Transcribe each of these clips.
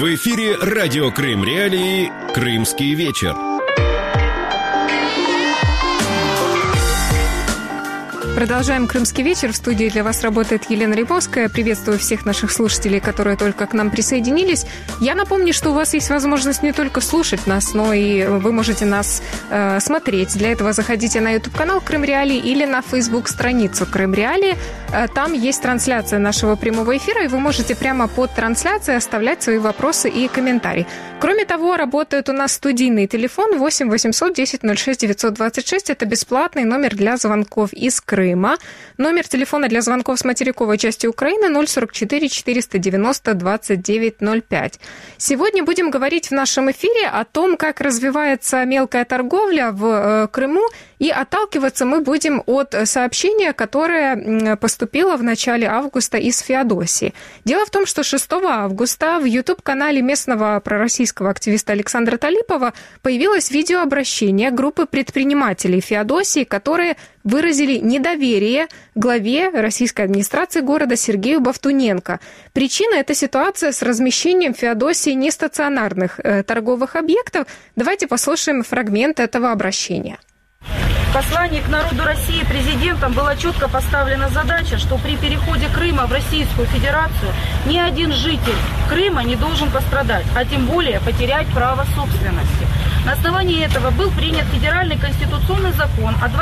В эфире радио Крым Реалии «Крымский вечер». Продолжаем «Крымский вечер». В студии для вас работает Елена Рябовская. Приветствую всех наших слушателей, которые только к нам присоединились. Я напомню, что у вас есть возможность не только слушать нас, но и вы можете нас смотреть. Для этого заходите на YouTube-канал «Крым Реалии» или на Facebook-страницу «Крым Реалии». Там есть трансляция нашего прямого эфира, и вы можете прямо под трансляцией оставлять свои вопросы и комментарии. Кроме того, работает у нас студийный телефон 8 800 10 06 926. Это бесплатный номер для звонков из Крыма. Номер телефона для звонков с материковой части Украины 044 490 2905. Сегодня будем говорить в нашем эфире о том, как развивается мелкая торговля в Крыму, и отталкиваться мы будем от сообщения, которое поступило в начале августа из Феодосии. Дело в том, что 6 августа в YouTube-канале местного пророссийского активиста Александра Талипова появилось видеообращение группы предпринимателей Феодосии, которые выразили недоверие главе российской администрации города Сергею Бовтуненко. Причина – это ситуация с размещением в Феодосии нестационарных торговых объектов. Давайте послушаем фрагмент этого обращения. В послании к народу России президентом была четко поставлена задача, что при переходе Крыма в Российскую Федерацию ни один житель Крыма не должен пострадать, а тем более потерять право собственности. На основании этого был принят федеральный конституционный закон от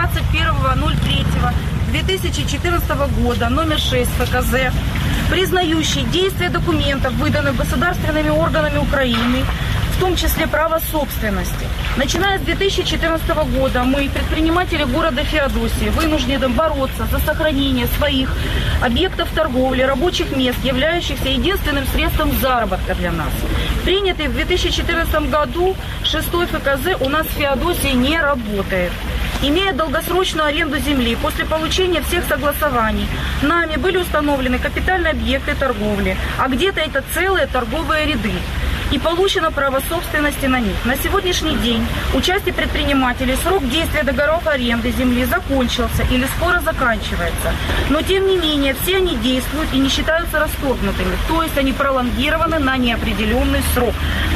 21.03.2014 года, номер 6 ФКЗ, признающий действие документов, выданных государственными органами Украины, в том числе право собственности. Начиная с 2014 года мы, предприниматели города Феодосии, вынуждены бороться за сохранение своих объектов торговли, рабочих мест, являющихся единственным средством заработка для нас. Принятый в 2014 году 6 ФКЗ у нас в Феодосии не работает. Имея долгосрочную аренду земли, после получения всех согласований, нами были установлены капитальные объекты торговли, а где-то это целые торговые ряды. И получено право собственности на них. На сегодняшний день у части предпринимателей срок действия договоров аренды земли закончился или скоро заканчивается. Но тем не менее все они действуют и не считаются расторгнутыми, то есть они пролонгированы на неопределенный срок.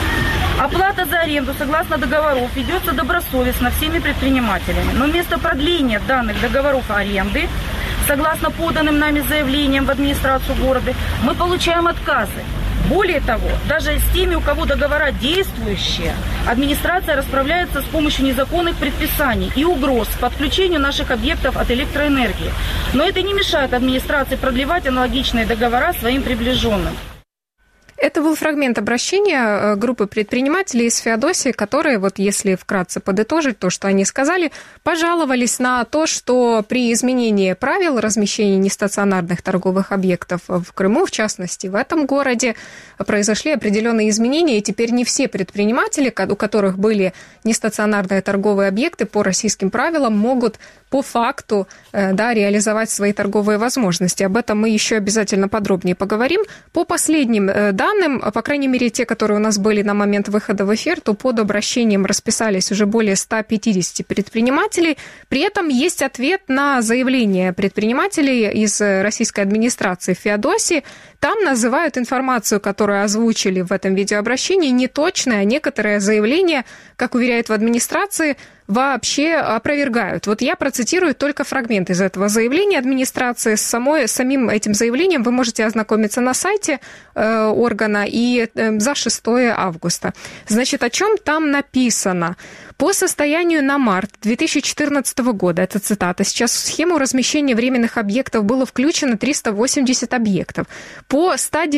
Оплата за аренду согласно договоров ведется добросовестно всеми предпринимателями. Но вместо продления данных договоров аренды, согласно поданным нами заявлениям в администрацию города, мы получаем отказы. Более того, даже с теми, у кого договора действующие, администрация расправляется с помощью незаконных предписаний и угроз по отключению наших объектов от электроэнергии. Но это не мешает администрации продлевать аналогичные договора своим приближенным. Это был фрагмент обращения группы предпринимателей из Феодосии, которые, вот если вкратце подытожить то, что они сказали, пожаловались на то, что при изменении правил размещения нестационарных торговых объектов в Крыму, в частности, в этом городе, произошли определенные изменения, и теперь не все предприниматели, у которых были нестационарные торговые объекты по российским правилам, могут по факту реализовать свои торговые возможности. Об этом мы еще обязательно подробнее поговорим. По последним данным, по крайней мере, те, которые у нас были на момент выхода в эфир, то под обращением расписались уже более 150 предпринимателей. При этом есть ответ на заявление предпринимателей из российской администрации Феодосии. Там называют информацию, которую озвучили в этом видеообращении, неточной, а некоторые заявления, как уверяют в администрации, вообще опровергают. Вот я процитирую только фрагмент из этого заявления администрации. С самим этим заявлением вы можете ознакомиться на сайте органа и за 6 августа. Значит, о чем там написано? По состоянию на март 2014 года, это цитата, сейчас в схему размещения временных объектов было включено 380 объектов. По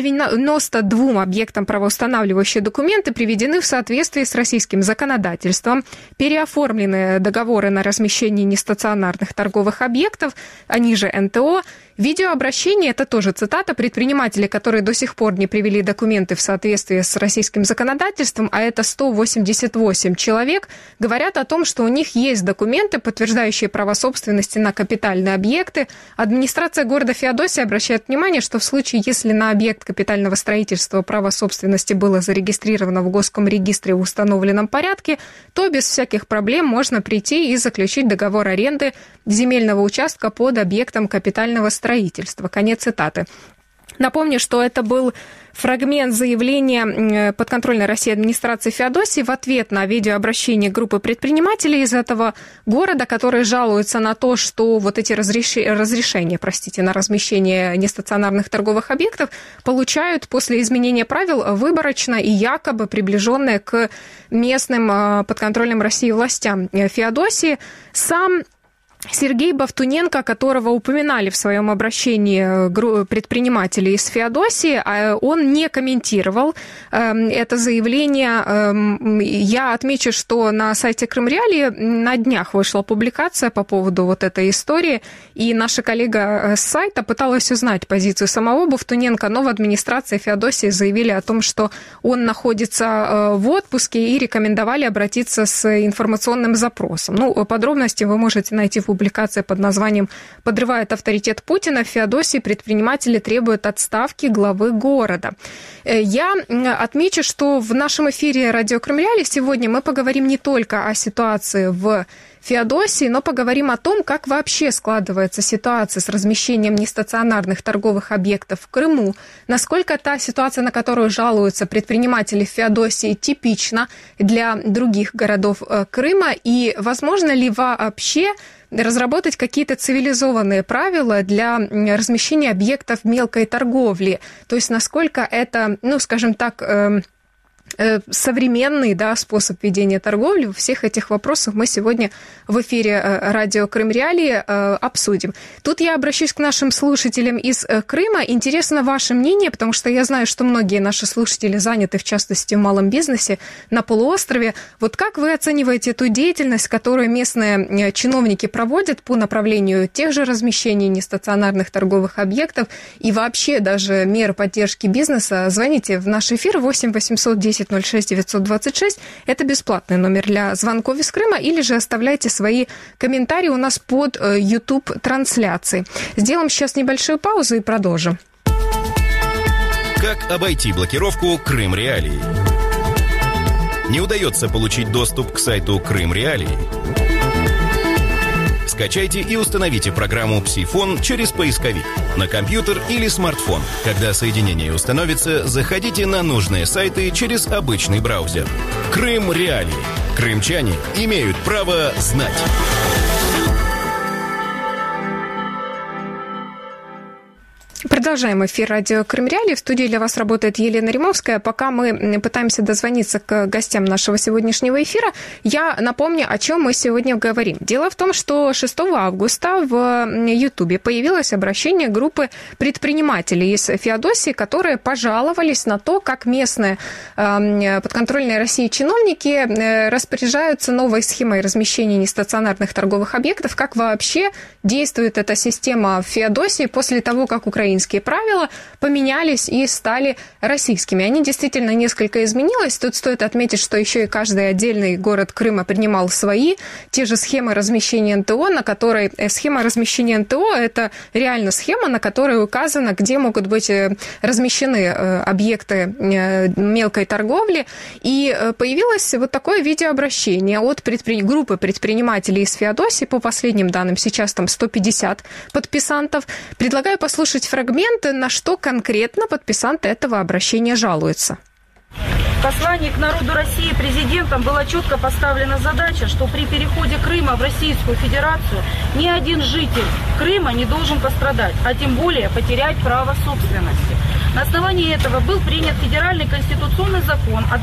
192 объектам правоустанавливающие документы приведены в соответствии с российским законодательством, переоформлены договоры на размещение нестационарных торговых объектов, они же НТО. Видеообращение, это тоже цитата, предприниматели, которые до сих пор не привели документы в соответствии с российским законодательством, а это 188 человек, говорят о том, что у них есть документы, подтверждающие право собственности на капитальные объекты. Администрация города Феодосия обращает внимание, что в случае, если на объект капитального строительства право собственности было зарегистрировано в Госкомрегистре в установленном порядке, то без всяких проблем можно прийти и заключить договор аренды земельного участка под объектом капитального строительства. Конец цитаты. Напомню, что это был фрагмент заявления подконтрольной России администрации Феодосии в ответ на видеообращение группы предпринимателей из этого города, которые жалуются на то, что вот эти разрешения, на размещение нестационарных торговых объектов получают после изменения правил выборочно и якобы приближенные к местным подконтрольным России властям Феодосии. Сам Сергей Бовтуненко, которого упоминали в своем обращении предприниматели из Феодосии, он не комментировал это заявление. Я отмечу, что на сайте Крым Реалии на днях вышла публикация по поводу вот этой истории, и наша коллега с сайта пыталась узнать позицию самого Бовтуненко, но в администрации Феодосии заявили о том, что он находится в отпуске и рекомендовали обратиться с информационным запросом. Подробности вы можете найти в публикация под названием «Подрывает авторитет Путина. В Феодосии предприниматели требуют отставки главы города». Я отмечу, что в нашем эфире «Радио Крым Реалии» сегодня мы поговорим не только о ситуации в Феодосии, но поговорим о том, как вообще складывается ситуация с размещением нестационарных торговых объектов в Крыму, насколько та ситуация, на которую жалуются предприниматели в Феодосии, типична для других городов Крыма, и возможно ли вообще разработать какие-то цивилизованные правила для размещения объектов мелкой торговли. То есть насколько это, современный способ ведения торговли. Всех этих вопросов мы сегодня в эфире радио Крым Реалии обсудим. Тут я обращусь к нашим слушателям из Крыма. Интересно ваше мнение, потому что я знаю, что многие наши слушатели заняты, в частности, в малом бизнесе на полуострове. Вот как вы оцениваете ту деятельность, которую местные чиновники проводят по направлению тех же размещений нестационарных торговых объектов и вообще даже мер поддержки бизнеса? Звоните в наш эфир 8 800 10 06 926. Это бесплатный номер для звонков из Крыма. Или же оставляйте свои комментарии у нас под YouTube-трансляцией. Сделаем сейчас небольшую паузу и продолжим. Как обойти блокировку Крым Реалии? Не удается получить доступ к сайту Крым Реалии? Скачайте и установите программу «Псифон» через поисковик на компьютер или смартфон. Когда соединение установится, заходите на нужные сайты через обычный браузер. Крым Реалии. Крымчане имеют право знать. Продолжаем эфир радио Крым Реалии. В студии для вас работает Елена Римовская. Пока мы пытаемся дозвониться к гостям нашего сегодняшнего эфира, я напомню, о чем мы сегодня говорим. Дело в том, что 6 августа в Ютубе появилось обращение группы предпринимателей из Феодосии, которые пожаловались на то, как местные подконтрольные России чиновники распоряжаются новой схемой размещения нестационарных торговых объектов, как вообще действует эта система в Феодосии после того, как украинские правила поменялись и стали российскими. Они действительно несколько изменились. Тут стоит отметить, что еще и каждый отдельный город Крыма принимал свои, те же схемы размещения НТО, на которой схема размещения НТО – это реально схема, на которой указано, где могут быть размещены объекты мелкой торговли. И появилось вот такое видеообращение от группы предпринимателей из Феодосии. По последним данным, сейчас там 150 подписантов. Предлагаю послушать фрагменты, на что конкретно подписанты этого обращения жалуются. В послании к народу России президентом была четко поставлена задача, что при переходе Крыма в Российскую Федерацию ни один житель Крыма не должен пострадать, а тем более потерять право собственности. На основании этого был принят федеральный конституционный закон от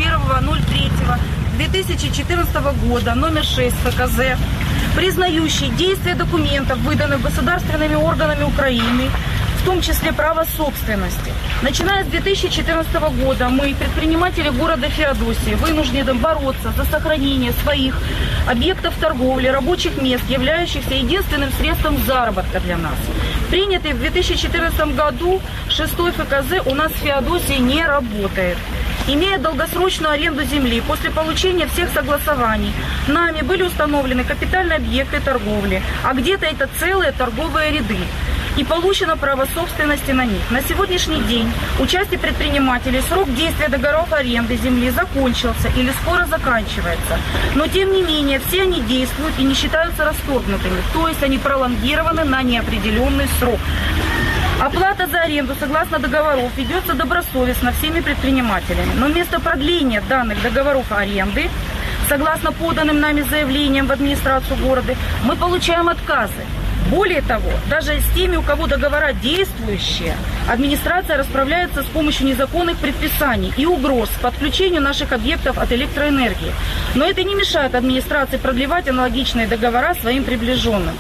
21.03.2014 года, номер 6 ФКЗ, признающий действие документов, выданных государственными органами Украины, в том числе право собственности. Начиная с 2014 года мы, предприниматели города Феодосии, вынуждены бороться за сохранение своих объектов торговли, рабочих мест, являющихся единственным средством заработка для нас. Принятый в 2014 году 6 ФКЗ у нас в Феодосии не работает. Имея долгосрочную аренду земли, после получения всех согласований, нами были установлены капитальные объекты торговли, а где-то это целые торговые ряды. И получено право собственности на них. На сегодняшний день у части предпринимателей срок действия договоров аренды земли закончился или скоро заканчивается. Но тем не менее все они действуют и не считаются расторгнутыми, то есть они пролонгированы на неопределенный срок. Оплата за аренду согласно договоров ведется добросовестно всеми предпринимателями. Но вместо продления данных договоров аренды, согласно поданным нами заявлениям в администрацию города, мы получаем отказы. Более того, даже с теми, у кого договора действующие, администрация расправляется с помощью незаконных предписаний и угроз по отключению наших объектов от электроэнергии. Но это не мешает администрации продлевать аналогичные договора своим приближенным.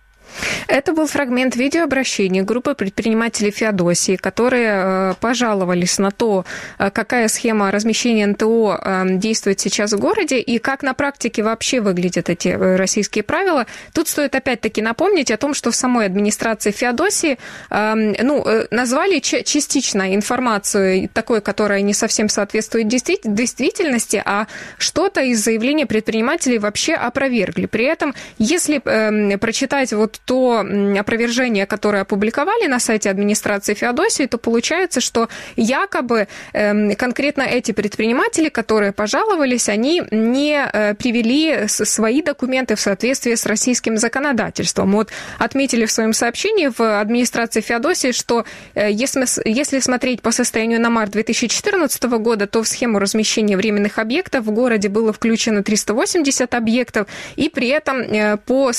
Это был фрагмент видеообращения группы предпринимателей Феодосии, которые пожаловались на то, какая схема размещения НТО действует сейчас в городе и как на практике вообще выглядят эти российские правила. Тут стоит опять-таки напомнить о том, что в самой администрации Феодосии назвали частично информацию такой, которая не совсем соответствует действительности, а что-то из заявления предпринимателей вообще опровергли. При этом, если прочитать вот то опровержение, которое опубликовали на сайте администрации Феодосии, то получается, что якобы конкретно эти предприниматели, которые пожаловались, они не привели свои документы в соответствии с российским законодательством. Вот отметили в своем сообщении в администрации Феодосии, что если смотреть по состоянию на март 2014 года, то в схему размещения временных объектов в городе было включено 380 объектов, и при этом по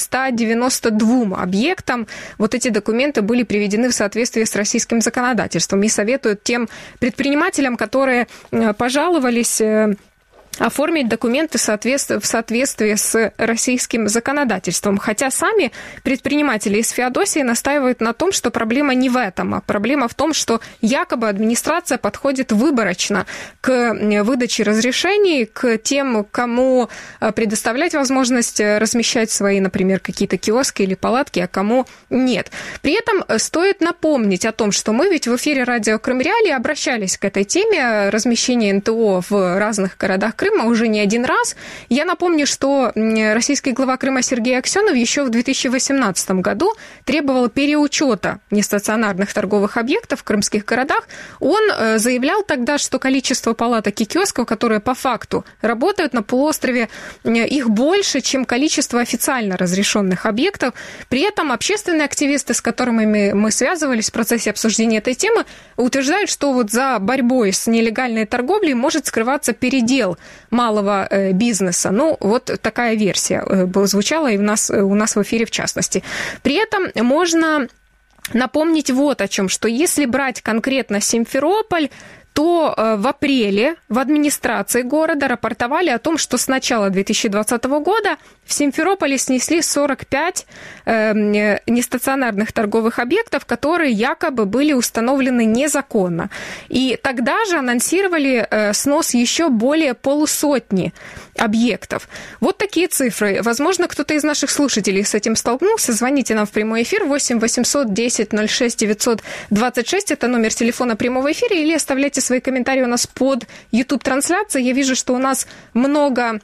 192 объектам вот эти документы были приведены в соответствии с российским законодательством. И советуют тем предпринимателям, которые пожаловались, оформить документы в соответствии с российским законодательством. Хотя сами предприниматели из Феодосии настаивают на том, что проблема не в этом, а проблема в том, что якобы администрация подходит выборочно к выдаче разрешений, к тем, кому предоставлять возможность размещать свои, например, какие-то киоски или палатки, а кому нет. При этом стоит напомнить о том, что мы ведь в эфире радио Крым Реалии обращались к этой теме размещения НТО в разных городах Крыма уже не один раз. Я напомню, что российский глава Крыма Сергей Аксенов еще в 2018 году требовал переучета нестационарных торговых объектов в крымских городах. Он заявлял тогда, что количество палаток и киосков, которые по факту работают на полуострове, их больше, чем количество официально разрешенных объектов. При этом общественные активисты, с которыми мы связывались в процессе обсуждения этой темы, утверждают, что вот за борьбой с нелегальной торговлей может скрываться передел малого бизнеса. Ну, вот такая версия звучала и у нас в эфире в частности. При этом можно напомнить вот о чем, что если брать конкретно Симферополь, то в апреле в администрации города рапортовали о том, что с начала 2020 года в Симферополе снесли 45 нестационарных торговых объектов, которые якобы были установлены незаконно. И тогда же анонсировали снос еще более полусотни объектов. Вот такие цифры. Возможно, кто-то из наших слушателей с этим столкнулся. Звоните нам в прямой эфир 8 800 10 06 926. Это номер телефона прямого эфира. Или оставляйте свои комментарии у нас под YouTube-трансляцией. Я вижу, что у нас много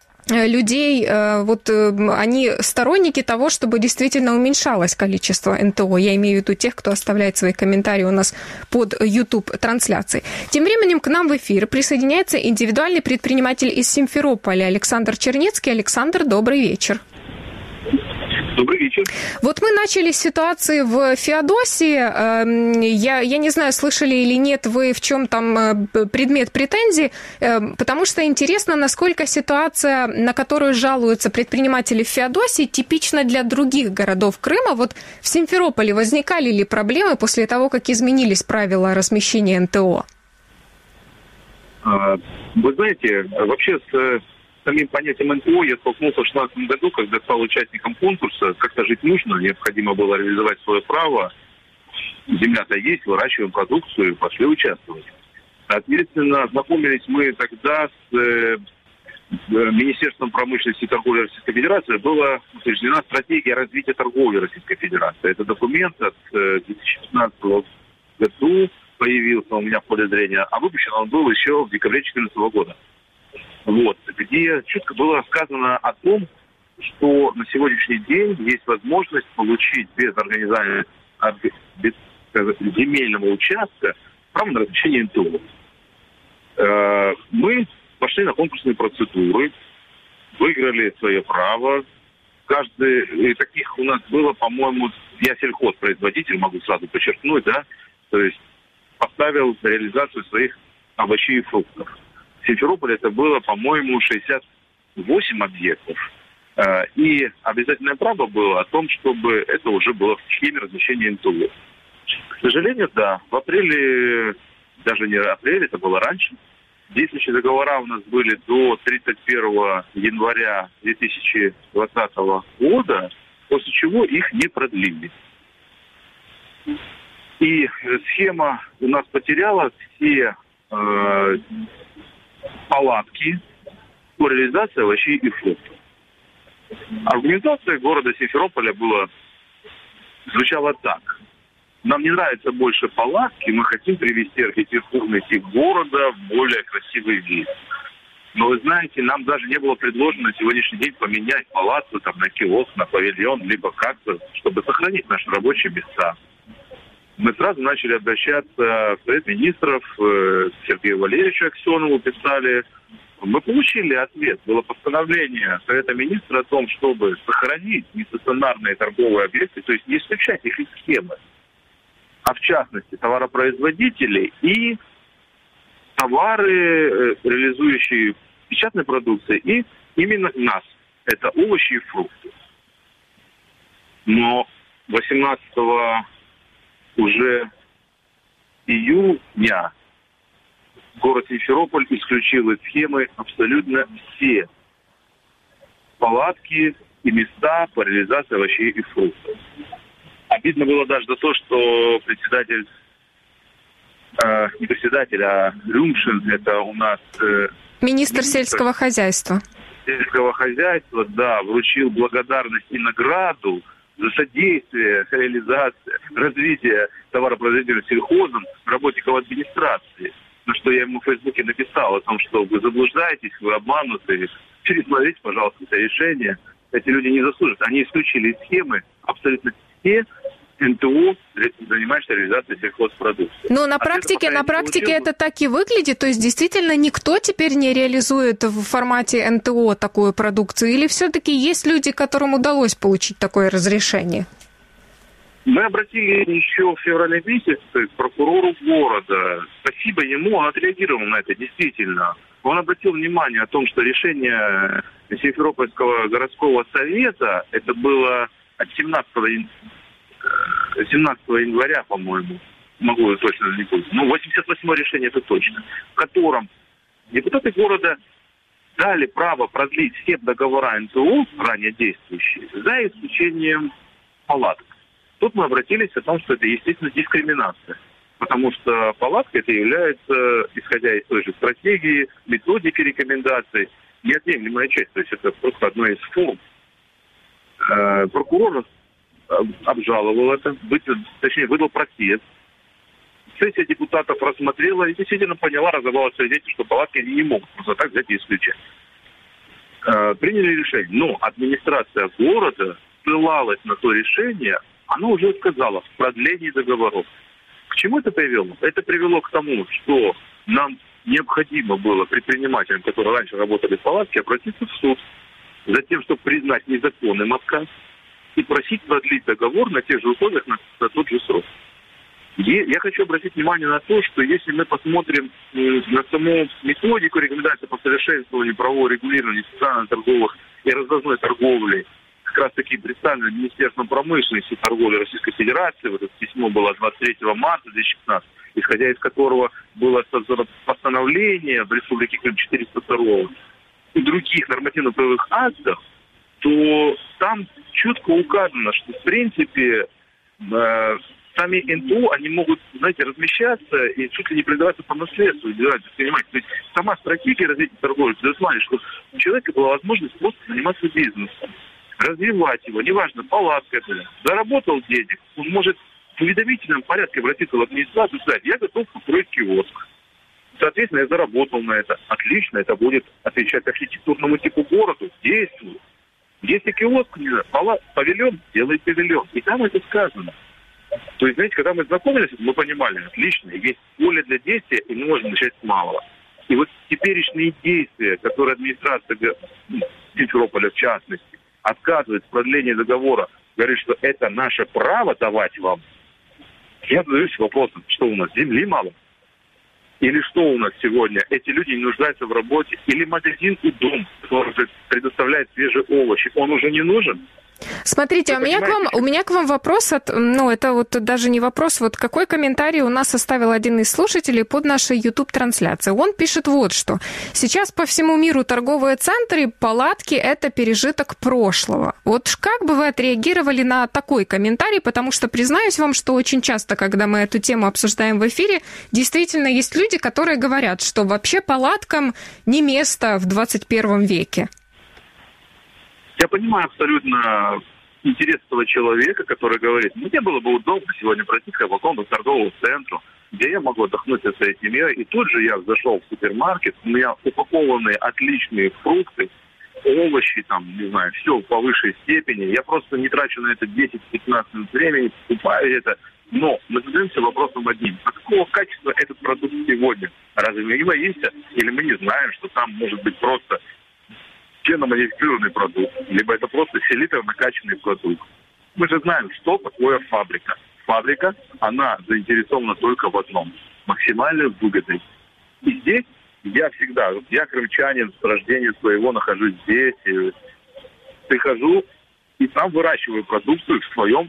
людей, вот они сторонники того, чтобы действительно уменьшалось количество НТО. Я имею в виду тех, кто оставляет свои комментарии у нас под YouTube-трансляцией. Тем временем к нам в эфир присоединяется индивидуальный предприниматель из Симферополя Александр Чернецкий. Александр, добрый вечер. Добрый вечер. Вот мы начали с ситуации в Феодосии. Я не знаю, слышали или нет вы, в чем там предмет претензий, потому что интересно, насколько ситуация, на которую жалуются предприниматели в Феодосии, типична для других городов Крыма. Вот в Симферополе возникали ли проблемы после того, как изменились правила размещения НТО? Вы знаете, вообще с самим понятием НТО я столкнулся в 2016 году, когда стал участником конкурса. Как-то жить нужно, необходимо было реализовать свое право. Земля-то есть, выращиваем продукцию, пошли участвовать. Соответственно, знакомились мы тогда с Министерством промышленности и торговли Российской Федерации. Была утверждена стратегия развития торговли Российской Федерации. Это документ от 2015 году появился у меня в поле зрения, а выпущен он был еще в декабре 2014 года. Вот, где четко было сказано о том, что на сегодняшний день есть возможность получить без организации без земельного участка право на размещение НТО. Мы пошли на конкурсные процедуры, выиграли свое право. Каждый таких у нас было, по-моему, я сельхозпроизводитель, могу сразу подчеркнуть, да, то есть поставил реализацию своих овощей и фруктов. В Симферополе это было, по-моему, 68 объектов. И обязательное право было о том, чтобы это уже было в схеме размещения НТО. К сожалению, да, в апреле, даже не апреле, это было раньше, действующие договора у нас были до 31 января 2020 года, после чего их не продлили. И схема у нас потеряла все палатки по реализации овощей и фруктов. Аргументация города Симферополя звучала так. Нам не нравятся больше палатки, мы хотим привести архитектурный тип города в более красивый вид. Но вы знаете, нам даже не было предложено на сегодняшний день поменять палатку там, на киоск, на павильон, либо как-то, чтобы сохранить наши рабочие места. Мы сразу начали обращаться в Совет министров, к Сергею Валерьевичу Аксенову писали. Мы получили ответ. Было постановление Совета министров о том, чтобы сохранить нестационарные торговые объекты, то есть не исключать их из схемы, а в частности товаропроизводителей и товары, реализующие печатной продукции, и именно нас. Это овощи и фрукты. Но 18 уже июня город Симферополь исключил из схемы абсолютно все палатки и места по реализации овощей и фруктов. Обидно было даже за то, что председатель, не председатель, а Рюмшин, это у нас... Министр сельского хозяйства. Сельского хозяйства, да, вручил благодарность и награду за содействие реализации, развития товаропроизводителя сельхозом работников администрации. На что я ему в Фейсбуке написал о том, что вы заблуждаетесь, вы обмануты. Пересмотрите, пожалуйста, это решение. Эти люди не заслужат. Они исключили из схемы абсолютно все НТО, занимающиеся реализацией сельхозпродукции. Но на практике это так и выглядит? То есть действительно никто теперь не реализует в формате НТО такую продукцию? Или все-таки есть люди, которым удалось получить такое разрешение? Мы обратились еще в феврале месяце к прокурору города. Спасибо ему, он отреагировал на это действительно. Он обратил внимание о том, что решение Симферопольского городского совета, это было от 17 января, по-моему, могу точно не помнить, 88-е решение это точно, в котором депутаты города дали право продлить все договора НТО, ранее действующие, за исключением палаток. Тут мы обратились о том, что это, естественно, дискриминация. Потому что палатка это является, исходя из той же стратегии, методики рекомендаций, неотъемлемая часть. То есть это просто одна из форм. Прокурор обжаловал это, выдал протест. Сессия депутатов рассмотрела и действительно поняла, разобрала свидетелей, что палатки не могут просто так взять и исключать. Приняли решение. Но администрация города ссылалась на то решение, она уже сказала в продлении договоров. К чему это привело? Это привело к тому, что нам необходимо было предпринимателям, которые раньше работали в палатке, обратиться в суд за тем, чтобы признать незаконным отказ и просить продлить договор на тех же условиях, на тот же срок. Я хочу обратить внимание на то, что если мы посмотрим на саму методику рекомендаций по совершенствованию правового регулирования социально-торговых и развозной торговли, как раз таки представлено Министерством промышленности и торговли Российской Федерации. Вот это письмо было 23 марта 2016, исходя из которого было создано постановление в Республике Крым 402 и других нормативно-правовых актов, то там четко указано, что в принципе сами НТО, они могут, знаете, размещаться и чуть ли не передаваться по наследству. Понимаете? То есть сама стратегия развития торговли предусматривает, что у человека была возможность просто заниматься бизнесом, развивать его, неважно, палатка это, заработал денег, он может в уведомительном порядке обратиться в администрацию и сказать, я готов построить киоск. Соответственно, я заработал на это. Отлично, это будет отвечать архитектурному типу города, действует. Если киоск, павильон, делай павильон. И там это сказано. То есть, знаете, когда мы знакомились, мы понимали, отлично, есть поле для действия, и мы можем начать с малого. И вот теперешние действия, которые администрация Симферополя в частности, отказывает в продлении договора говорит, что это наше право давать вам, я задаюсь вопросом, что у нас, земли мало? Или что у нас сегодня? Эти люди не нуждаются в работе? Или магазин и дом, который предоставляет свежие овощи, он уже не нужен? Смотрите, у меня к вам вопрос, это вот даже не вопрос, вот какой комментарий у нас оставил один из слушателей под нашей YouTube-трансляцией. Он пишет вот что. Сейчас по всему миру торговые центры, палатки – это пережиток прошлого. Вот как бы вы отреагировали на такой комментарий, потому что признаюсь вам, что очень часто, когда мы эту тему обсуждаем в эфире, действительно есть люди, которые говорят, что вообще палаткам не место в 21 веке. Я понимаю абсолютно интерес этого человека, который говорит, мне было бы удобно сегодня пройти к какому-то торговому центру, где я могу отдохнуть со своей семьей. И тут же я зашел в супермаркет, у меня упакованные отличные фрукты, овощи, не знаю, все по высшей степени. Я просто не трачу на это 10-15 минут времени, покупаю это. Но мы задаемся вопросом одним. А какого качества этот продукт сегодня? Разве мы не боимся? Или мы не знаем, что там может быть просто генно-модифицированный продукт, либо это просто селитрово накачанный продукт. Мы же знаем, что такое фабрика. Фабрика, она заинтересована только в одном – максимальной выгодой. И здесь я крымчанин, с рождения своего нахожусь здесь, и прихожу и сам выращиваю продукцию в своем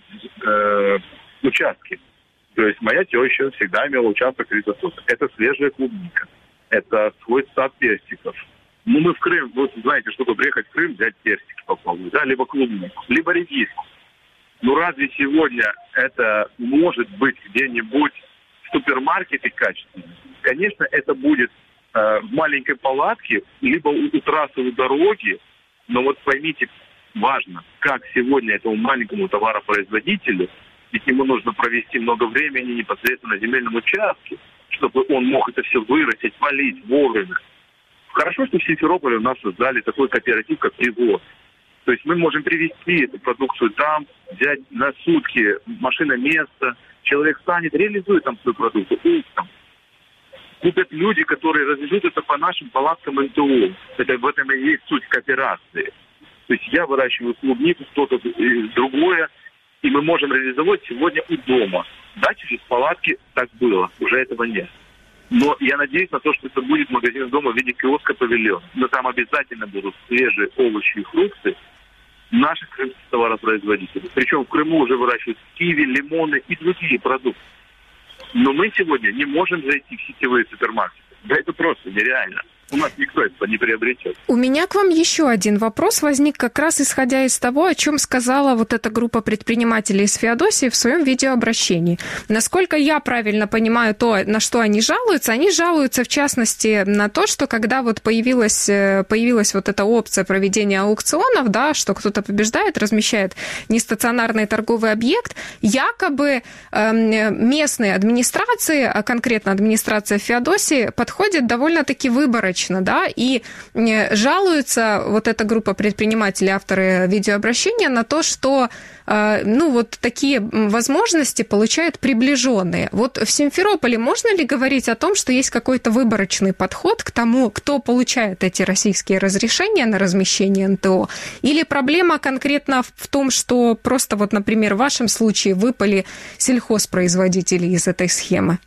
участке. То есть моя теща всегда имела участок рисотоса. Это свежая клубника, это свой сад персиков. Мы в Крым, вы знаете, чтобы приехать в Крым, взять персики попробовать, либо клубнику, либо редиску. Разве сегодня это может быть где-нибудь в супермаркете качественно? Конечно, это будет в маленькой палатке, либо у трассы, у дороги, но вот поймите, важно, как сегодня этому маленькому товаропроизводителю, ведь ему нужно провести много времени непосредственно на земельном участке, чтобы он мог это все вырастить, полить вовремя. Хорошо, что в Симферополе у нас создали такой кооператив, как «Привоз». То есть мы можем привезти эту продукцию там, взять на сутки машина-место, человек станет, реализует там свою продукцию, купят люди, которые развезут это по нашим палаткам НТО. В этом и есть суть кооперации. То есть я выращиваю клубнику, кто-то другое, и мы можем реализовать сегодня у дома. Да, через палатки так было, уже этого нет. Но я надеюсь на то, что это будет магазин дома в виде киоска-павильон. Но там обязательно будут свежие овощи и фрукты наших крымских товаропроизводителей. Причем в Крыму уже выращивают киви, лимоны и другие продукты. Но мы сегодня не можем зайти в сетевые супермаркеты. Да это просто нереально. У нас никто этого не приобретет. У меня к вам еще один вопрос возник как раз исходя из того, о чем сказала вот эта группа предпринимателей из Феодосии в своем видеообращении. Насколько я правильно понимаю то, на что они жалуются в частности на то, что когда вот появилась вот эта опция проведения аукционов, да, что кто-то побеждает, размещает нестационарный торговый объект, якобы местные администрации, а конкретно администрация Феодосии, подходит довольно-таки выборочно, да, и жалуется вот эта группа предпринимателей, авторы видеообращения, на то, что вот такие возможности получают приближенные. Вот в Симферополе можно ли говорить о том, что есть какой-то выборочный подход к тому, кто получает эти российские разрешения на размещение НТО? Или проблема конкретно в том, что просто вот, например, в вашем случае выпали сельхозпроизводители из этой схемы?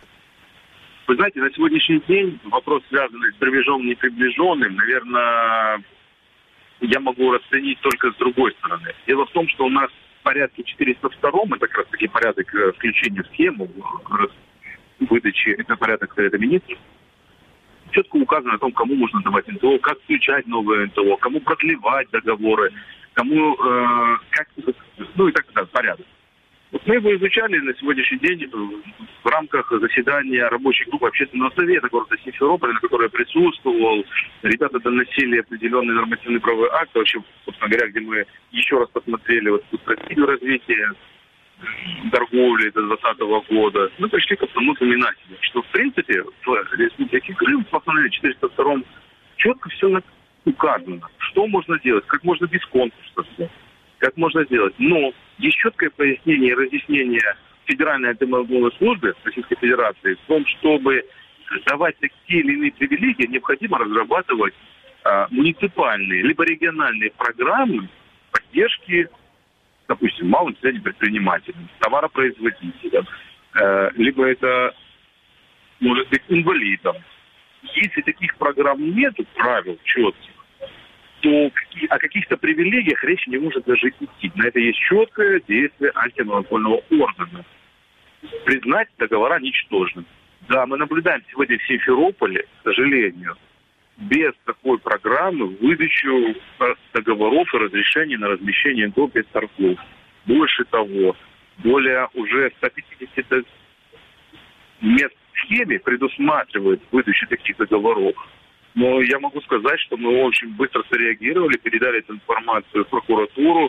Вы знаете, на сегодняшний день вопрос, связанный с приближенным и неприближенным, наверное, я могу расценить только с другой стороны. Дело в том, что у нас в порядке 402, это как раз таки порядок включения в схему выдачи, это порядок Совета Министров, четко указано о том, кому можно давать НТО, как включать новые НТО, кому продлевать договоры, кому, и так далее, порядок. Вот мы его изучали на сегодняшний день в рамках заседания рабочей группы общественного совета города Симферополя, на которой я присутствовал. Ребята доносили определенные нормативные правовые акты, вообще, собственно говоря, где мы еще раз посмотрели вот эту стратегию развития торговли до 2020 года. Мы пришли к основному знаменателю, что в принципе в Республике Крым в постановлении 402 четко все указано, что можно делать, как можно без конкурса, как можно сделать. Но есть четкое пояснение и разъяснение Федеральной антимонопольной службы Российской Федерации в том, чтобы давать такие или иные привилегии, необходимо разрабатывать муниципальные либо региональные программы поддержки допустим, малым и средним предпринимателям, товаропроизводителям, либо это может быть инвалидам. Если таких программ нет, правил четких, то о каких-то привилегиях речь не может даже идти. На это есть четкое действие антимонопольного органа. Признать договора ничтожным. Да, мы наблюдаем сегодня в Симферополе, к сожалению, без такой программы выдачу договоров и разрешений на размещение НТО без торгов. Больше того, более уже 150 мест в схеме предусматривает выдачу таких договоров. Но я могу сказать, что мы очень быстро среагировали, передали эту информацию в прокуратуру,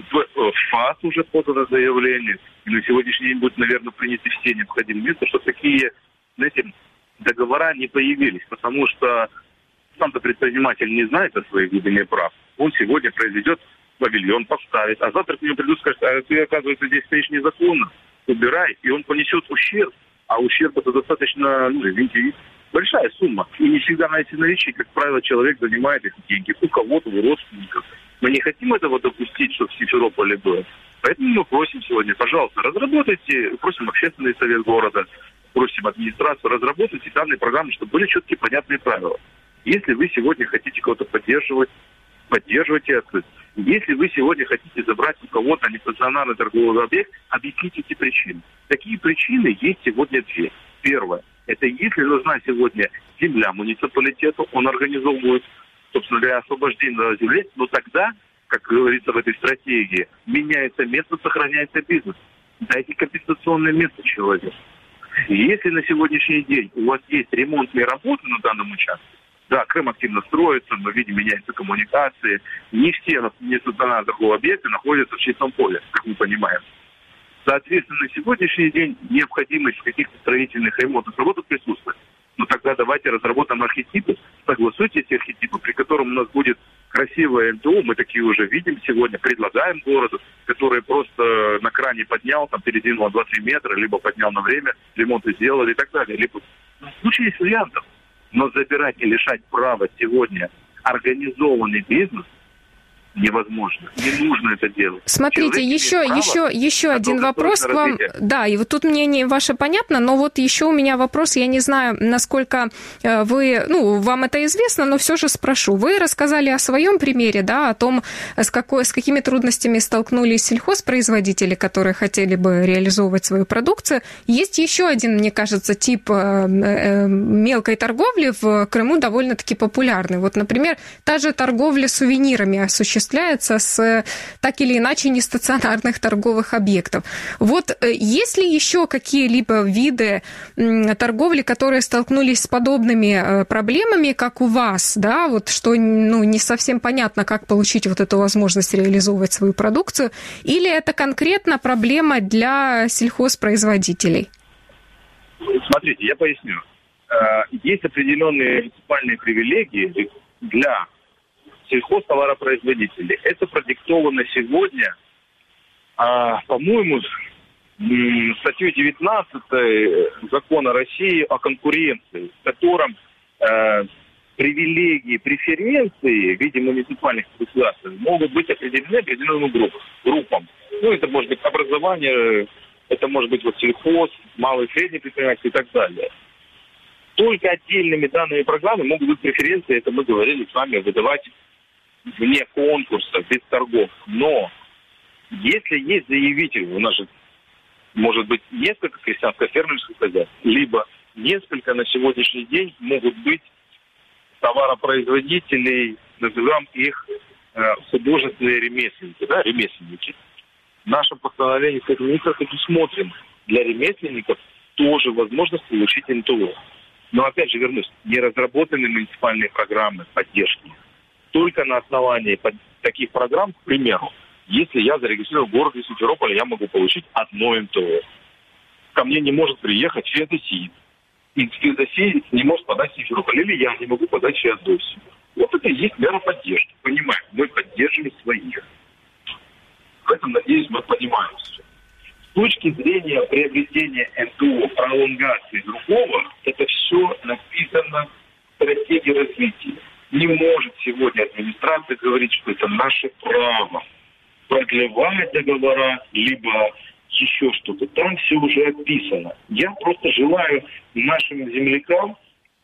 в ФАС уже подано заявление, и на сегодняшний день будет, наверное, приняты все необходимые меры, чтобы такие, знаете, договора не появились, потому что сам-то предприниматель не знает о своих глубине прав. Он сегодня произведет павильон, поставит, а завтра к нему придут и скажут, а ты, оказывается, здесь стоишь незаконно, убирай, и он понесет ущерб, а ущерб это достаточно, извините, большая сумма. И не всегда найти наличие, как правило, человек занимает эти деньги у кого-то, у родственников. Мы не хотим этого допустить, чтобы в Симферополе было. Поэтому мы просим сегодня, пожалуйста, разработайте, просим общественный совет города, просим администрацию, разработайте данные программы, чтобы были четкие, понятные правила. Если вы сегодня хотите кого-то поддерживать, поддерживайте открыто. Если вы сегодня хотите забрать у кого-то нестационарный торговый объект, объясните эти причины. Такие причины есть сегодня две. Первое. Это если нужна сегодня земля муниципалитету, он организовывает, собственно говоря, освобождение земли, но тогда, как говорится в этой стратегии, меняется место, сохраняется бизнес. Дайте компенсационное место человеку. Если на сегодняшний день у вас есть ремонтные работы на данном участке, да, Крым активно строится, мы видим, меняются коммуникации, не все нестационарные торговые объекты находятся в чистом поле, как мы понимаем. Соответственно, на сегодняшний день необходимость в каких-то строительных ремонтных работах присутствует. Но тогда давайте разработаем архетипы, согласуйте эти архетипы, при котором у нас будет красивое НТО, мы такие уже видим сегодня, предлагаем городу, который просто на кране поднял, там передвинул 2-3 метра, либо поднял на время, ремонты сделали и так далее. Либо... Куча есть вариантов. Но забирать и лишать права сегодня организованный бизнес невозможно. Не нужно это делать. Смотрите, еще один вопрос к вам. Да, и вот тут мнение ваше понятно, но вот еще у меня вопрос, я не знаю, насколько вы, вам это известно, но все же спрошу. Вы рассказали о своем примере, да, о том, с какими трудностями столкнулись сельхозпроизводители, которые хотели бы реализовывать свою продукцию. Есть еще один, мне кажется, тип мелкой торговли в Крыму довольно-таки популярный. Вот, например, та же торговля сувенирами осуществляется с так или иначе нестационарных торговых объектов. Вот есть ли еще какие-либо виды торговли, которые столкнулись с подобными проблемами, как у вас, да, вот что не совсем понятно, как получить вот эту возможность реализовывать свою продукцию, или это конкретно проблема для сельхозпроизводителей? Смотрите, я поясню. Есть определенные муниципальные привилегии для сельхозтоваропроизводителей. Это продиктовано сегодня, по-моему, статьей 19 Закона России о конкуренции, в котором привилегии, преференции в виде муниципальных государств могут быть определены определенным группам. Это может быть образование, это может быть сельхоз, малый и средний предприниматель и так далее. Только отдельными данными программы могут быть преференции, это мы говорили с вами, выдавать вне конкурса, без торгов. Но если есть заявитель, у нас же может быть несколько крестьянско-фермерских хозяйств, либо несколько на сегодняшний день могут быть товаропроизводителей, назовем их художественные ремесленники, да, ремесленники. В нашем постановлении как министра предусмотрено для ремесленников тоже возможность получить НТО. Но опять же вернусь, не разработаны муниципальные программы поддержки. Только на основании таких программ, к примеру, если я зарегистрирован в городе Симферополе, я могу получить одно НТО. Ко мне не может приехать феодосиец. И феодосиец не может подать Симферополь. Или я не могу подать Феодосию. Вот это и есть мера поддержки. Понимаем, мы поддерживаем своих. В этом, надеюсь, мы понимаем все. С точки зрения приобретения НТО, пролонгации другого, это все написано в стратегии развития. Не может сегодня администрация говорить, что это наше право. продлевать договора, либо еще что-то. Там все уже описано. Я просто желаю нашим землякам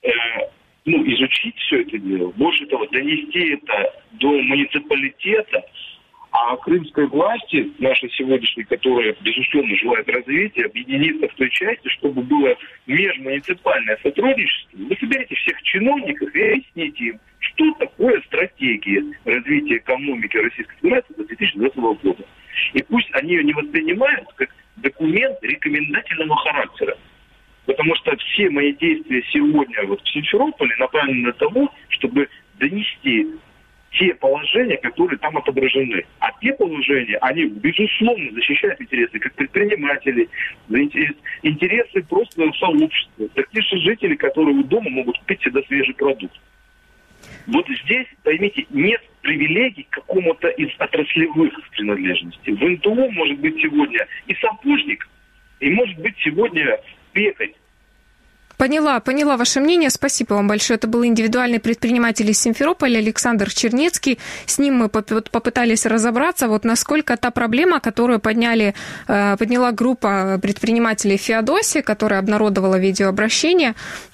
изучить все это дело. Больше того, донести это до муниципалитета, а крымской власти, нашей сегодняшней, которая, безусловно, желает развития, объединиться в той части, чтобы было межмуниципальное сотрудничество. Вы соберите всех чиновников и объясните им, что такое стратегия развития экономики Российской Федерации до 2020 года. И пусть они ее не воспринимают как документ рекомендательного характера. Потому что все мои действия сегодня в Симферополе направлены на то, чтобы донести те положения, которые там отображены. А те положения, они, безусловно, защищают интересы как предпринимателей, интересы просто сообщества, таких же жителей, которые у дома могут купить всегда свежий продукт. Вот здесь, поймите, нет привилегий к какому-то из отраслевых принадлежностей. В НТО может быть сегодня и сапожник, и может быть сегодня пекарь. Поняла ваше мнение. Спасибо вам большое. Это был индивидуальный предприниматель из Симферополя Александр Чернецкий. С ним мы попытались разобраться, вот насколько та проблема, которую подняла группа предпринимателей Феодосии, которая обнародовала видеообращение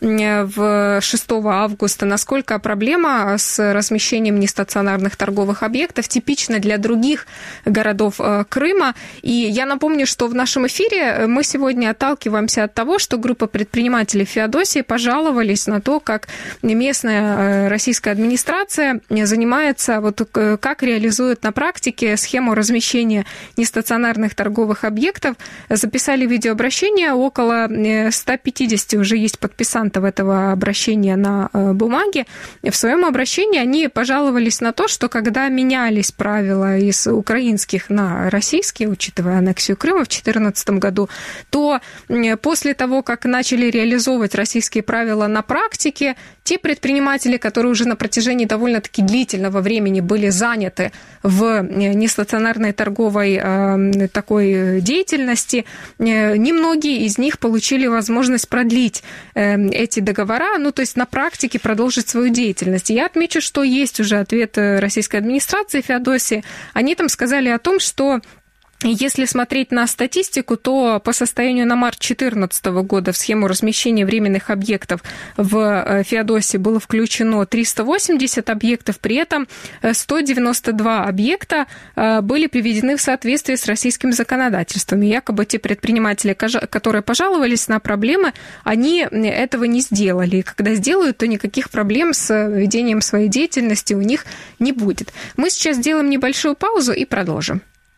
6 августа, насколько проблема с размещением нестационарных торговых объектов типична для других городов Крыма. И я напомню, что в нашем эфире мы сегодня отталкиваемся от того, что группа предпринимателей Феодосии пожаловались на то, как местная российская администрация занимается, как реализует на практике схему размещения нестационарных торговых объектов. Записали видеообращение, около 150 уже есть подписантов этого обращения на бумаге. В своем обращении они пожаловались на то, что когда менялись правила из украинских на российские, учитывая аннексию Крыма в 2014 году, то после того, как начали реализовывать российские правила на практике, те предприниматели, которые уже на протяжении довольно-таки длительного времени были заняты в нестационарной торговой такой деятельности, немногие из них получили возможность продлить эти договора, то есть на практике продолжить свою деятельность. Я отмечу, что есть уже ответ российской администрации Феодосии. Они там сказали о том, что если смотреть на статистику, то по состоянию на март 2014 года в схему размещения временных объектов в Феодосии было включено 380 объектов, при этом 192 объекта были приведены в соответствие с российским законодательством. И якобы те предприниматели, которые пожаловались на проблемы, они этого не сделали. И когда сделают, то никаких проблем с ведением своей деятельности у них не будет. Мы сейчас сделаем небольшую паузу и продолжим.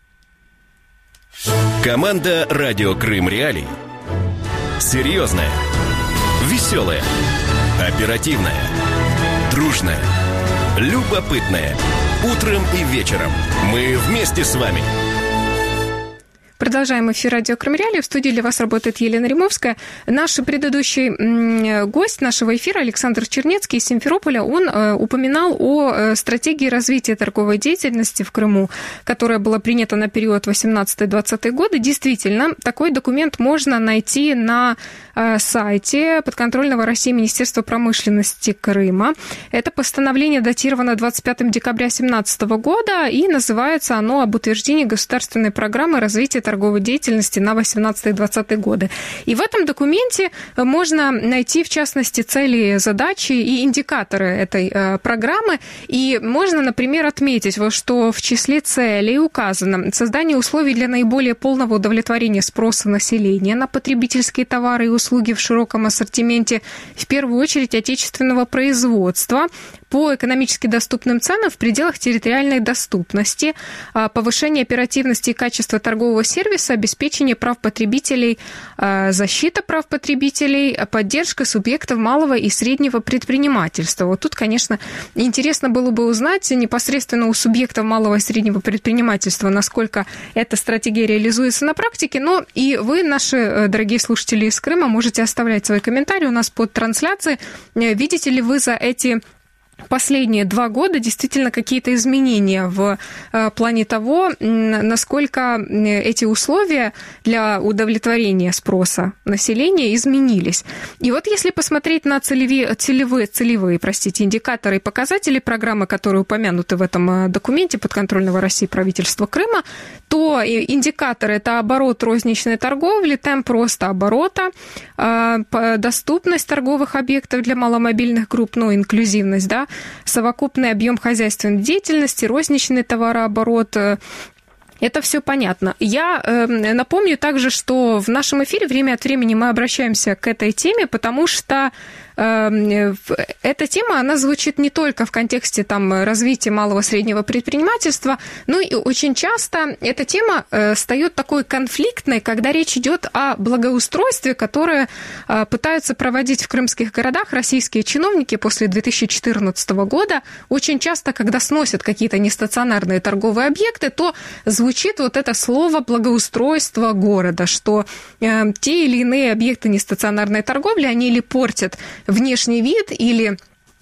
Команда «Радио Крым Реалии». Серьезная, веселая, оперативная, дружная, любопытная. Утром и вечером мы вместе с вами. Продолжаем эфир «Радио Крым Реалии». В студии для вас работает Елена Римовская. Наш предыдущий гость нашего эфира, Александр Чернецкий из Симферополя, он упоминал о стратегии развития торговой деятельности в Крыму, которая была принята на период 18-20 годы. Действительно, такой документ можно найти на сайте подконтрольного России Министерства промышленности Крыма. Это постановление датировано 25 декабря 2017 года, и называется оно «Об утверждении государственной программы развития торговой деятельности на 18-20 годы». И в этом документе можно найти, в частности, цели, задачи и индикаторы этой программы. И можно, например, отметить, что в числе целей указано создание условий для наиболее полного удовлетворения спроса населения на потребительские товары и услуги в широком ассортименте, в первую очередь отечественного производства, по экономически доступным ценам в пределах территориальной доступности, повышение оперативности и качества торгового сервиса, обеспечение прав потребителей, защита прав потребителей, поддержка субъектов малого и среднего предпринимательства. Вот тут, конечно, интересно было бы узнать непосредственно у субъектов малого и среднего предпринимательства, насколько эта стратегия реализуется на практике. Но и вы, наши дорогие слушатели из Крыма, можете оставлять свои комментарии у нас под трансляцией. Видите ли вы за эти последние 2 года действительно какие-то изменения в плане того, насколько эти условия для удовлетворения спроса населения изменились. И вот если посмотреть на целевые индикаторы и показатели программы, которые упомянуты в этом документе подконтрольного России правительства Крыма, то индикаторы – это оборот розничной торговли, темп роста оборота, доступность торговых объектов для маломобильных групп, инклюзивность, да, совокупный объем хозяйственной деятельности, розничный товарооборот. Это все понятно. Я напомню также, что в нашем эфире время от времени мы обращаемся к этой теме, потому что эта тема, она звучит не только в контексте развития малого и среднего предпринимательства, но и очень часто эта тема стает такой конфликтной, когда речь идет о благоустройстве, которое пытаются проводить в крымских городах российские чиновники после 2014 года. Очень часто, когда сносят какие-то нестационарные торговые объекты, то звучит вот это слово «благоустройство города», что те или иные объекты нестационарной торговли, они или портят внешний вид, или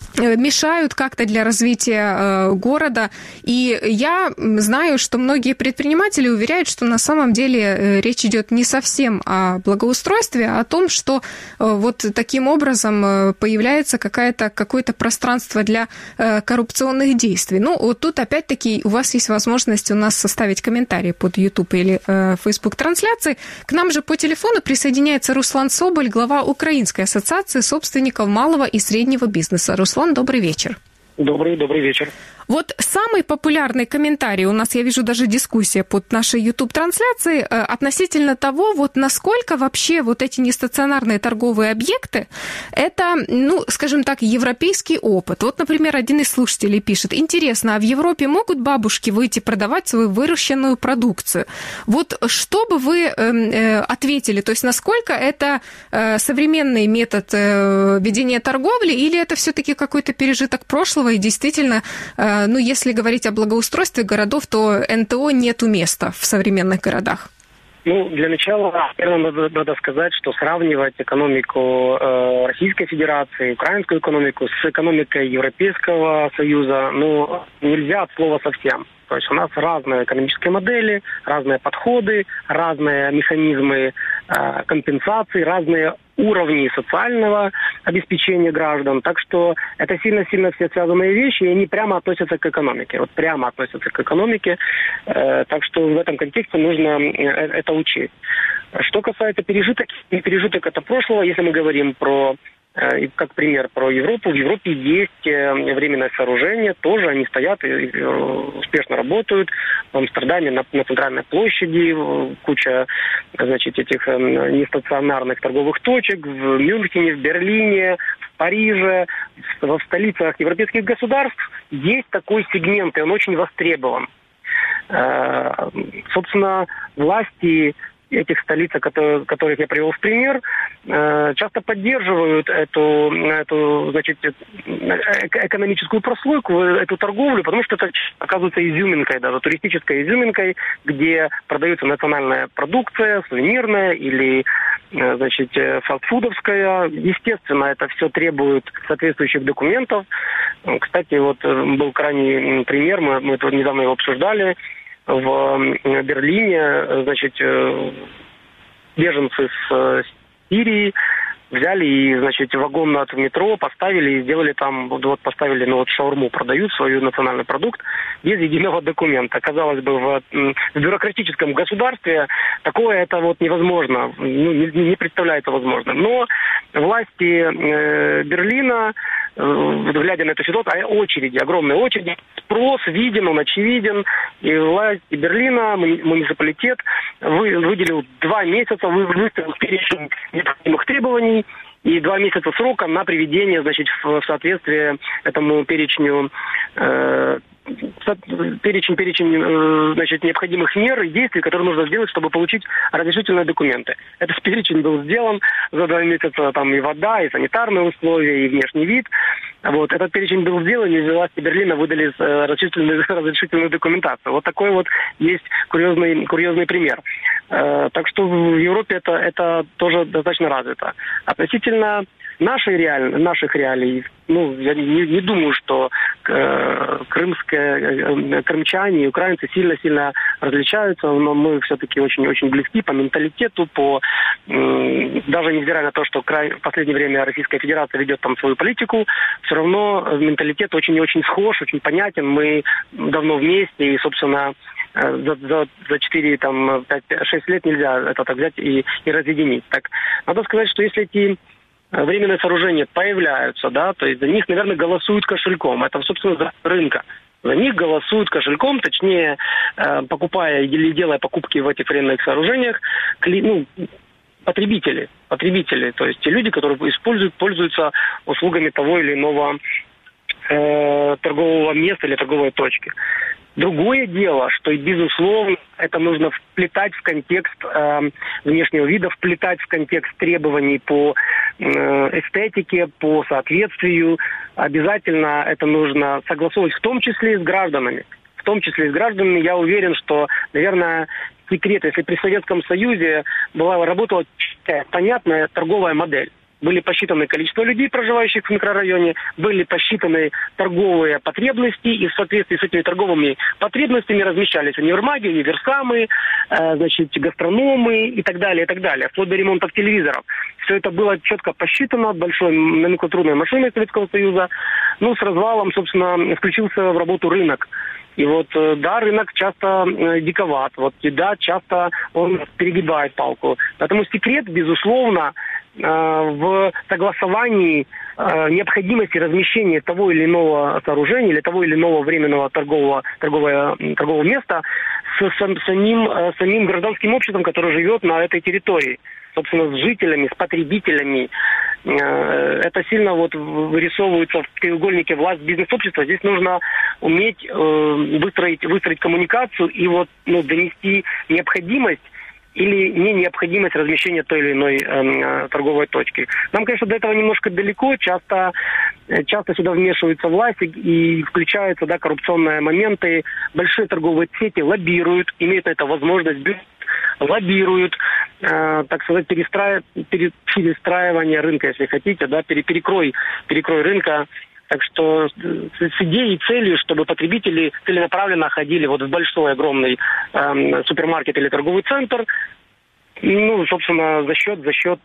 мешают как-то для развития города. И я знаю, что многие предприниматели уверяют, что на самом деле речь идет не совсем о благоустройстве, а о том, что вот таким образом появляется какое-то пространство для коррупционных действий. Вот тут опять-таки у вас есть возможность у нас составить комментарий под YouTube или Facebook трансляции. К нам же по телефону присоединяется Руслан Соболь, глава Украинской ассоциации собственников малого и среднего бизнеса. Руслан, добрый вечер. Добрый вечер. Вот самый популярный комментарий, у нас, я вижу, даже дискуссия под нашей YouTube-трансляцией относительно того, вот насколько вообще вот эти нестационарные торговые объекты, это, скажем так, европейский опыт. Вот, например, один из слушателей пишет: интересно, а в Европе могут бабушки выйти продавать свою выращенную продукцию? Вот что бы вы ответили, то есть насколько это современный метод ведения торговли, или это все-таки какой-то пережиток прошлого, и действительно, если говорить о благоустройстве городов, то НТО нету места в современных городах? Для начала, первым надо сказать, что сравнивать экономику Российской Федерации, украинскую экономику с экономикой Европейского Союза, нельзя от слова совсем. То есть у нас разные экономические модели, разные подходы, разные механизмы компенсации, разные уровни социального обеспечения граждан. Так что это сильно-сильно все связанные вещи, и они прямо относятся к экономике. Так что в этом контексте нужно это учесть. Что касается пережиток это прошлого, если мы говорим как пример про Европу. В Европе есть временное сооружение, тоже они стоят и успешно работают. В Амстердаме на центральной площади куча, этих нестационарных торговых точек. В Мюнхене, в Берлине, в Париже, в столицах европейских государств есть такой сегмент, и он очень востребован. Собственно, власти этих столиц, которых я привел в пример, часто поддерживают эту экономическую прослойку, эту торговлю, потому что это оказывается изюминкой, даже туристической изюминкой, где продается национальная продукция, сувенирная или фастфудовская. Естественно, это все требует соответствующих документов. Кстати, был крайний пример, мы недавно его обсуждали. В Берлине, беженцы с Сирии взяли и, вагон от метро поставили и сделали там, шаурму, продают свой национальный продукт без единого документа. Казалось бы, в бюрократическом государстве такое невозможно, не представляется возможным. Но власти Берлина, глядя на эту ситуацию, огромные очереди, спрос виден, он очевиден, и власти Берлина, муниципалитет выделил 2 месяца, выставил перечень необходимых требований и 2 месяца срока на приведение, в соответствие этому перечню необходимых мер и действий, которые нужно сделать, чтобы получить разрешительные документы. Этот перечень был сделан за 2 месяца, и вода, и санитарные условия, и внешний вид. Этот перечень был сделан, и власти Берлина выдали разрешительную документацию. Такой есть курьезный пример. Так что в Европе это тоже достаточно развито. Относительно наших реалий, я не думаю, что крымчане и украинцы сильно-сильно различаются, но мы все-таки очень-очень близки по менталитету, даже невзирая на то, что в последнее время Российская Федерация ведет там свою политику, все равно менталитет очень-очень схож, очень понятен, мы давно вместе, и, собственно, за 4, 5, 6 лет нельзя это так взять и разъединить. Так, надо сказать, что если эти временные сооружения появляются, да, то есть за них, наверное, голосуют кошельком. Это, собственно, за рынка. За них голосуют кошельком, точнее, покупая или делая покупки в этих временных сооружениях, потребители, то есть те люди, которые пользуются услугами того или иного торгового места или торговой точки. Другое дело, что, безусловно, это нужно вплетать в контекст внешнего вида, вплетать в контекст требований по эстетике, по соответствию. Обязательно это нужно согласовывать, в том числе и с гражданами. Я уверен, что, наверное, секрет, если при Советском Союзе работала понятная торговая модель. Были посчитаны количество людей, проживающих в микрорайоне, были посчитаны торговые потребности, и в соответствии с этими торговыми потребностями размещались универмаги, универсамы, гастрономы и так далее, вплоть до ремонтов телевизоров. Все это было четко посчитано большой номенклатурной машиной Советского Союза. С развалом, собственно, включился в работу рынок. И рынок часто диковат, часто он перегибает палку. Поэтому секрет, безусловно, в согласовании необходимости размещения того или иного сооружения или того или иного временного торгового места с самим гражданским обществом, которое живет на этой территории. Собственно, с жителями, с потребителями. Это сильно вырисовывается в треугольнике власть бизнес-общества. Здесь нужно уметь выстроить коммуникацию и донести необходимость или не необходимость размещения той или иной торговой точки. Нам, конечно, до этого немножко далеко. Часто сюда вмешиваются власти и включаются коррупционные моменты. Большие торговые сети лоббируют, имеют на это возможность, лоббируют, так сказать, перестраивание рынка, если хотите, перекрой рынка. Так что с идеей и целью, чтобы потребители целенаправленно ходили в большой, огромный супермаркет или торговый центр, собственно, за счет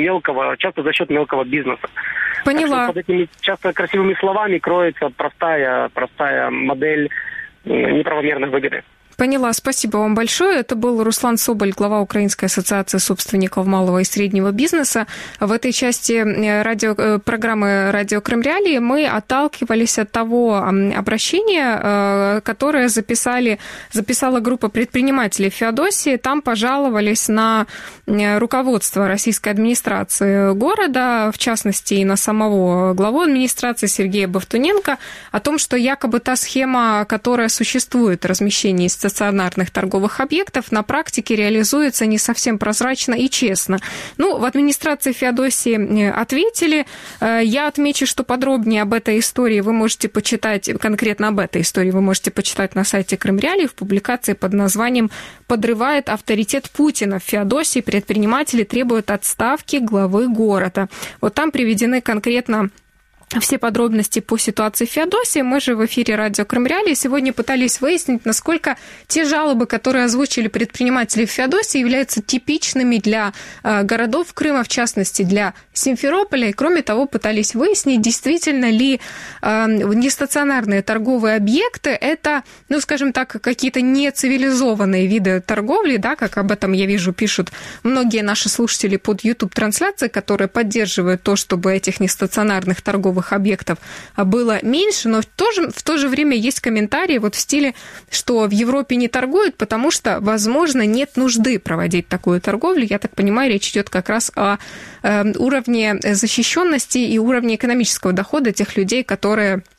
мелкого бизнеса. Поняла. Под этими часто красивыми словами кроется простая модель неправомерной выгоды. Поняла, спасибо вам большое. Это был Руслан Соболь, глава Украинской ассоциации собственников малого и среднего бизнеса. В этой части программы «Радио Крым Реалии» мы отталкивались от того обращения, которое записала группа предпринимателей в Феодосии. Там пожаловались на руководство российской администрации города, в частности, и на самого главу администрации Сергея Бовтуненко, о том, что якобы та схема, которая существует, размещение стационарных торговых объектов, на практике реализуется не совсем прозрачно и честно. В администрации Феодосии ответили. Я отмечу, что подробнее об этой истории вы можете почитать, конкретно об этой истории вы можете почитать на сайте Крым Реалии в публикации под названием «Подрывает авторитет Путина. В Феодосии предприниматели требуют отставки главы города». Там приведены конкретно все подробности по ситуации в Феодосии. Мы же в эфире «Радио Крым Реалии» сегодня пытались выяснить, насколько те жалобы, которые озвучили предприниматели в Феодосии, являются типичными для городов Крыма, в частности, для Симферополя. И, кроме того, пытались выяснить, действительно ли нестационарные торговые объекты – это, скажем так, какие-то нецивилизованные виды торговли, как об этом, я вижу, пишут многие наши слушатели под YouTube-трансляцией, которые поддерживают то, чтобы этих нестационарных торговых объектов было меньше, но в то же время есть комментарии в стиле, что в Европе не торгуют, потому что, возможно, нет нужды проводить такую торговлю. Я так понимаю, речь идет как раз о уровне защищенности и уровне экономического дохода тех людей, которые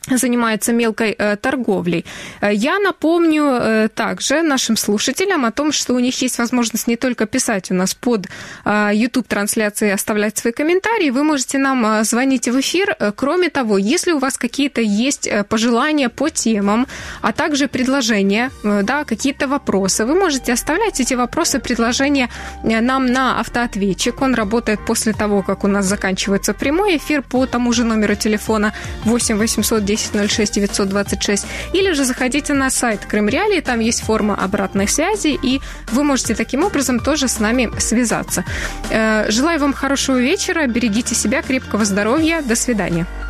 занимается мелкой торговлей. Я напомню также нашим слушателям о том, что у них есть возможность не только писать у нас под YouTube-трансляцией, оставлять свои комментарии, вы можете нам звонить в эфир. Кроме того, если у вас какие-то есть пожелания по темам, а также предложения, да, какие-то вопросы, вы можете оставлять эти вопросы, предложения нам на автоответчик. Он работает после того, как у нас заканчивается прямой эфир по тому же номеру телефона 8 810 06 926, или же заходите на сайт Крым Реалии, там есть форма обратной связи, и вы можете таким образом тоже с нами связаться. Желаю вам хорошего вечера, берегите себя, крепкого здоровья, до свидания.